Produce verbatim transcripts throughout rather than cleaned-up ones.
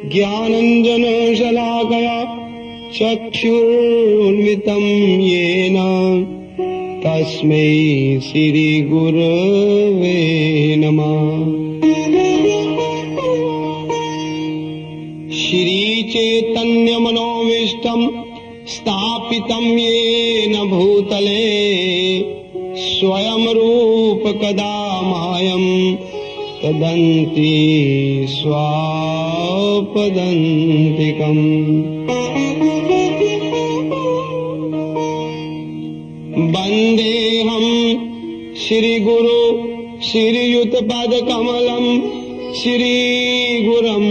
ज्ञानञ्जन शलाकया चक्षुरुन्मिलितं येन तस्मै श्रीगुरवे नमः। श्रीचैतन्यमनोभीष्टं स्थापितं येन भूतले स्वयं रूप कदा मायं तदन्ति स्वापदन्तिकम्। वन्देऽहं श्रीगुरु श्रीयुतपदकमलं श्रीगुरुं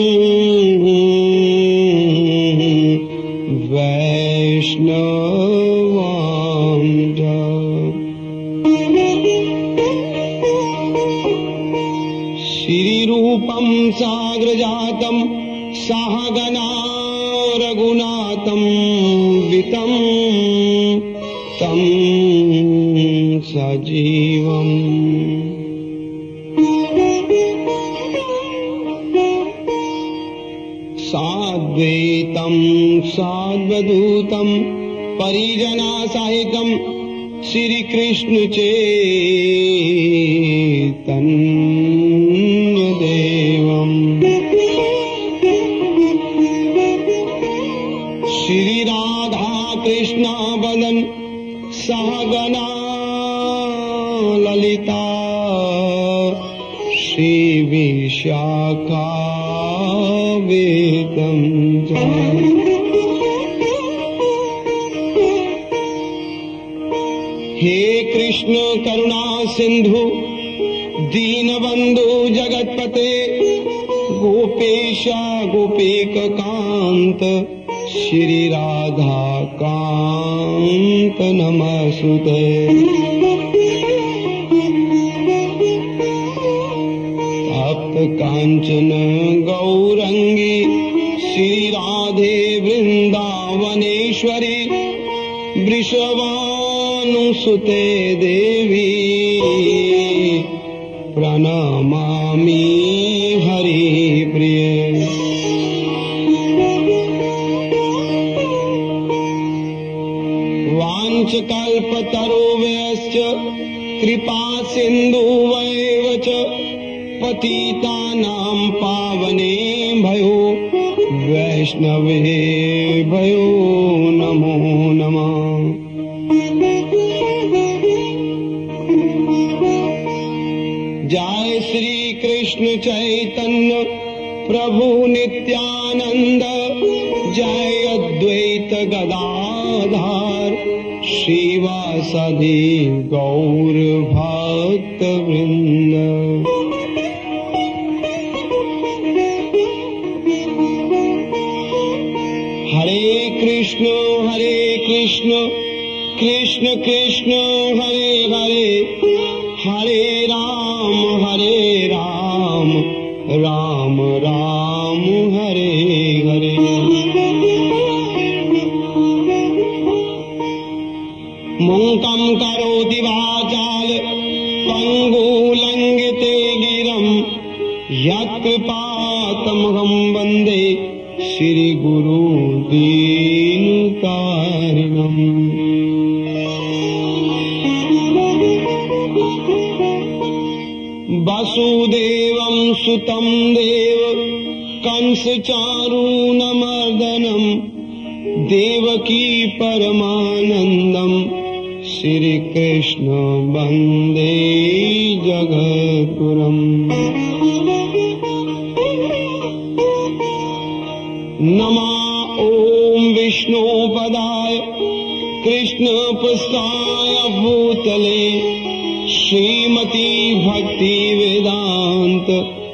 वैष्णवांश्च। श्रीरूपं साग्रजातं सहगना रघुनाथं वितं तं सजीवम्। साद्वैतं साद्वधूतं परिजनासहितं श्रीकृष्ण चैतन्यदेवम्। श्री राधा कृष्ण वदन सहगना ललिता श्री विशाखा वेदं च। हे कृष्ण करुणा सिंधु दीनबंधु जगतपते गोपेश गोपिकांत श्री राधा कांत नमस्तुते। तप्त कांचन गौरंगी श्री राधे वृंदावनेश्वरी वृषभानुसुते देवी प्रणमामि हरिप्रिये। वाञ्छकल्पतरुभ्यश्च कृपा सिन्धुभ्येव च पतितानां पावनेभ्यो वैष्णवेभ्यो नमो नमः। जय श्री कृष्ण चैतन्य प्रभु नित्यानंद जय अद्वैत गदाधर श्रीवासदि गौर भक्त वृंद। हरे कृष्ण हरे कृष्ण कृष्ण कृष्ण हरे हरे हरे राम हरे राम राम राम हरे हरे। मूकं करोति वाचाल पंगुलंघिते गिरं यत्कृपातमहं वन्दे श्रीगुरु दीनकारिणम्। वसुदेवं सुतं देव कंसचारूणमर्दनं देवकी परमानन्दं श्रीकृष्ण वन्दे जगद्गुरुम्। नमः ॐ विष्णुपदाय कृष्णपृष्ठाय भूतले श्रीमती भक्ति वेदांत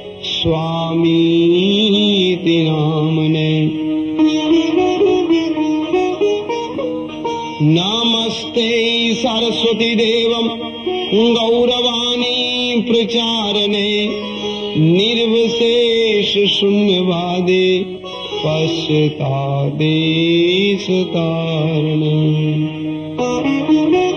स्वामीति नामने। नमस्ते सरस्वती देवं गौरवाणी प्रचारणे निर्विशेष शून्यवादे पश्चादेश तारणे।